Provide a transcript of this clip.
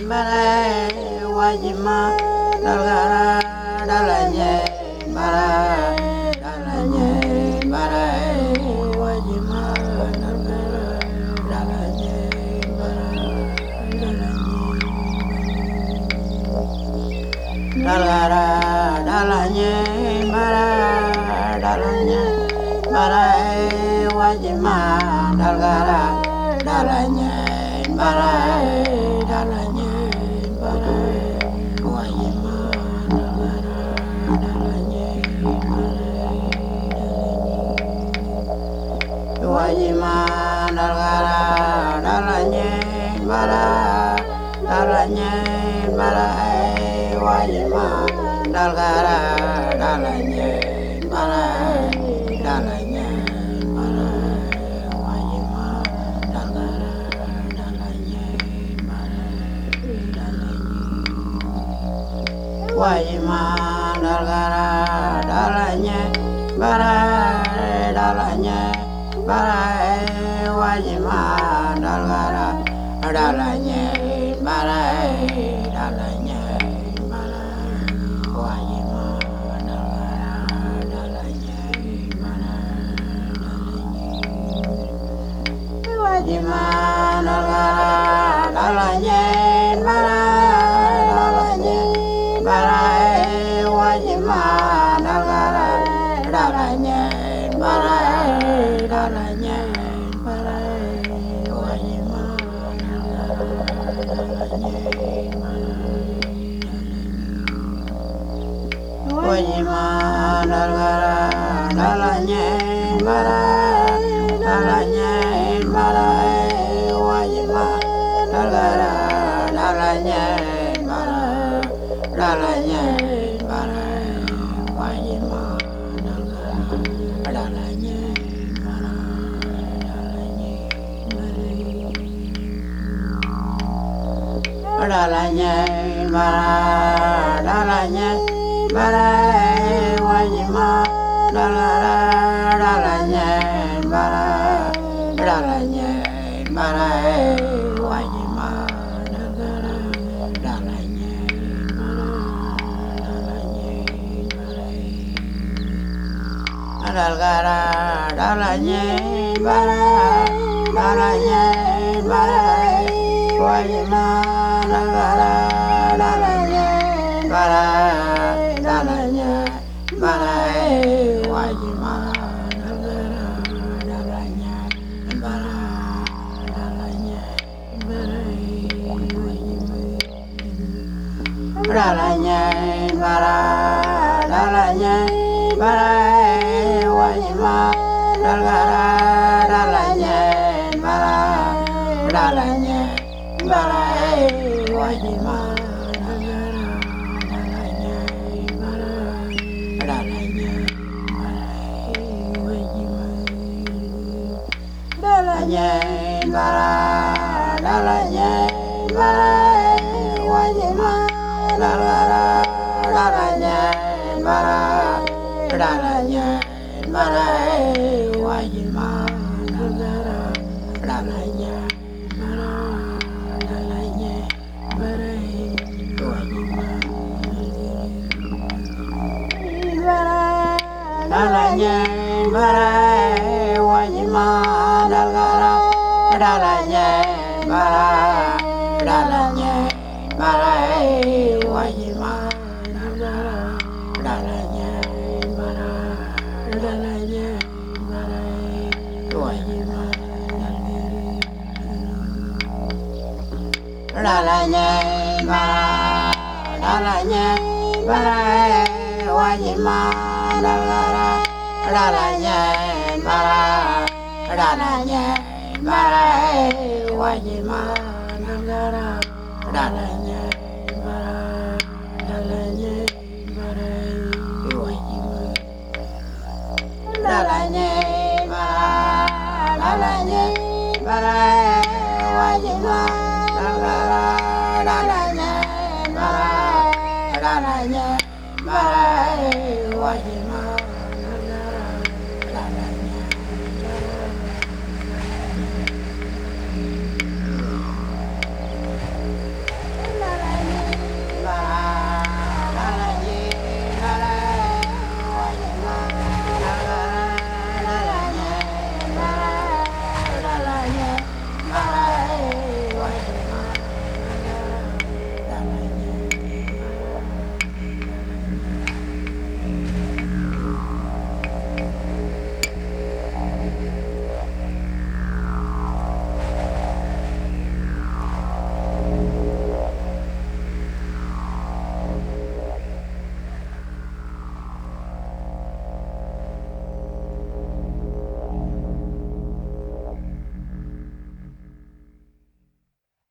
bara wajima dalgara dalanye bara dalanye bara wajima dalgara dalanye bara dalgara dalanye bara dalanye bara wajima dalgara dalanye bara dalanye bara wajima dalgara dalanye wajima dalgara dalanye bara dalanye bara wajima dalgara dalanye bara dalanye bara wajima dalgara dalanye bara dalanye wajima dalgara dalanye bara dalanye bara wajima dalgara dalanye bara dalanye bara wajima dalgara dalanye bara dalanye wajima dalgara dalanye bara dalanye bara wajima dalgara dalanye bara dalanye bara wajima wajima dalgara dalanye bara dalanye bara wajima dalgara dalanye bara dalanye bara wajima dalgara dalanye bara dalanye bara dalanye bara wajima dalgara dalanye bara dalanye bara wajima dalgara dalanye bara dalanye dalgara dalanye bara dalanye bara wajima dalgara dalanye bara dalanye bara wajima dalgara dalanye bara dalanye bara wajima dalanye bara dalanye bara wajima dalgara dalanye bara dalanye bara wajima dalgara dalanye bara dalanye bara wajima dalanye bara dalanye bara wajima dalgara dalanye bara dalanye bara wajima dalgara dalanye bara dalanye bara wajima dalanye bara wajima dalgara dalanye bara dalanye bara wajima dalgara dalanye bara dalanye bara wajima dalanye bara dalanye bara wajima dalgara dalanye bara dalanye bara wajima dalgara dalanye bara dalanye bara wajima dalanye bara dalanye bara wajima dalgara dalanye bara dalanye bara wajima